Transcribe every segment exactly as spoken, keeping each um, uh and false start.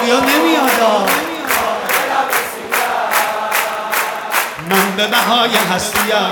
یا نمیاد من به بهای هستیم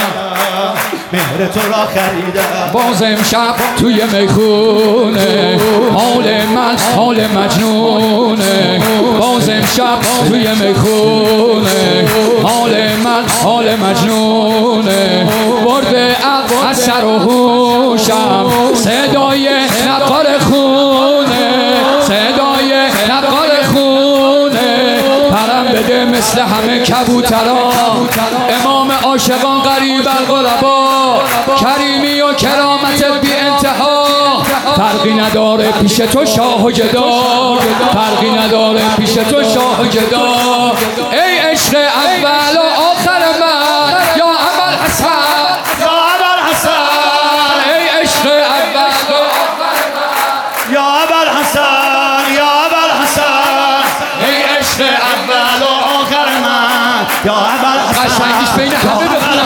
مهر تو را خریدم. باز امشب توی میخونه حال من حال مجنونه. باز امشب توی میخونه حال من حال مجنونه. برده عقل از سر و هوشم صدای نقار خونه. صدای نقار خونه پرم بده مثل همه کبوترها. امام عاشقان غریب الغربا کریمی و کرامتت بی انتها. فرقی نداره پیش تو شاه و جدا. فرقی نداره پیش تو شاه و جدا. ای عشق اول و آخر من یا ابوالحسن یا ابوالحسن. ای عشق اول و آخر من یا ابوالحسن یا ابوالحسن. ای عشق اول و آخر من یا ابوالحسن. قشنگیش بین همه بخونم.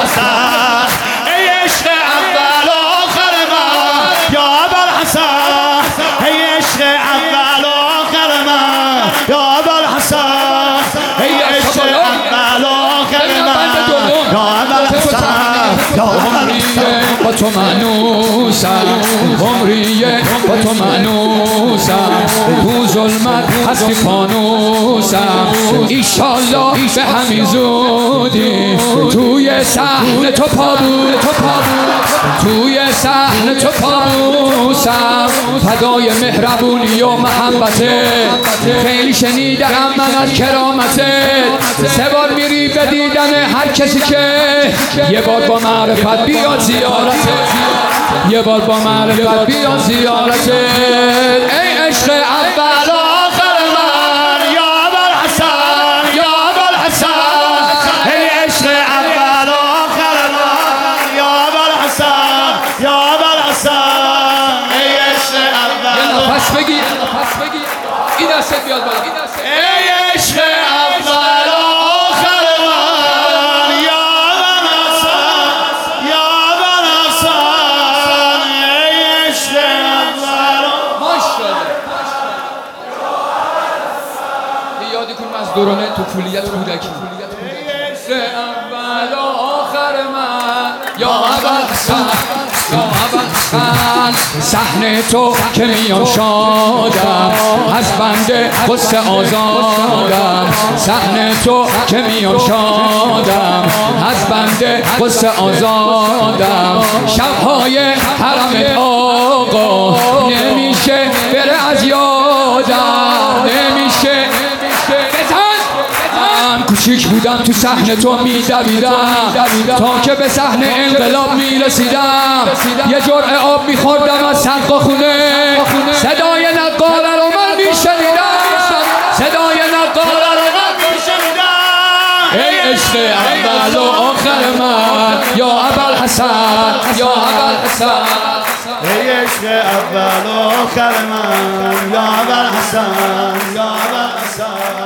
ای عشق اول و آخر من یا ابوالحسن. ای عشق اول و آخر من یا ابوالحسن. ای عشق اول و آخر من یا ابوالحسن. یا ابوالحسن. با تو منوسم عمریه با تو منوسم. تو ظلمت هستی فانوسم. ایشالله به همین زودی توی صحن تو پا بود. توی صحن تو پابوسم. فدای مهربونی و محبته خیلی شنیدم من از کرامته. سه بار میری به دیدن هر کسی که یه بار با معرفت بیاد زیارته. یه بار با معرفت بیاد زیارته. ای عشق اول و آخر من یا ابوالحسن یا ابوالحسن. ای عشق اول و آخر من یا ابوالحسن یا ابوالحسن. ای عشق اول. پس بگی پس بگی این دست بیاد بالا. ای عشق اول و آخر من یا ابوالحسن یا ابوالحسن. ای عشق اول. ماشاءالله. یادی کنم از دوران طفولیت کودکی. ای اول و آخر من یا ابوالحسن یا ابوالحسن. صحن تو که میام شادم از بنده غصه آزادم. صحن تو که میام شادم از بنده غصه آزادم. شبهای حرم آقا نمیشه بره از یادم. نمیشه کوچیک بودم تو صحن تو میدویدم تا که به صحن انقلاب میرسیدم. یه جرعه آب میخوردم از سقا خونه. صدای نقاره رو من میشنیدم. صدای نقاره رو من میشنیدم. ای عشق اول و آخر من یا ابوالحسن یا ابوالحسن. ای عشق اول و آخر من یا ابوالحسن یا ابوالحسن.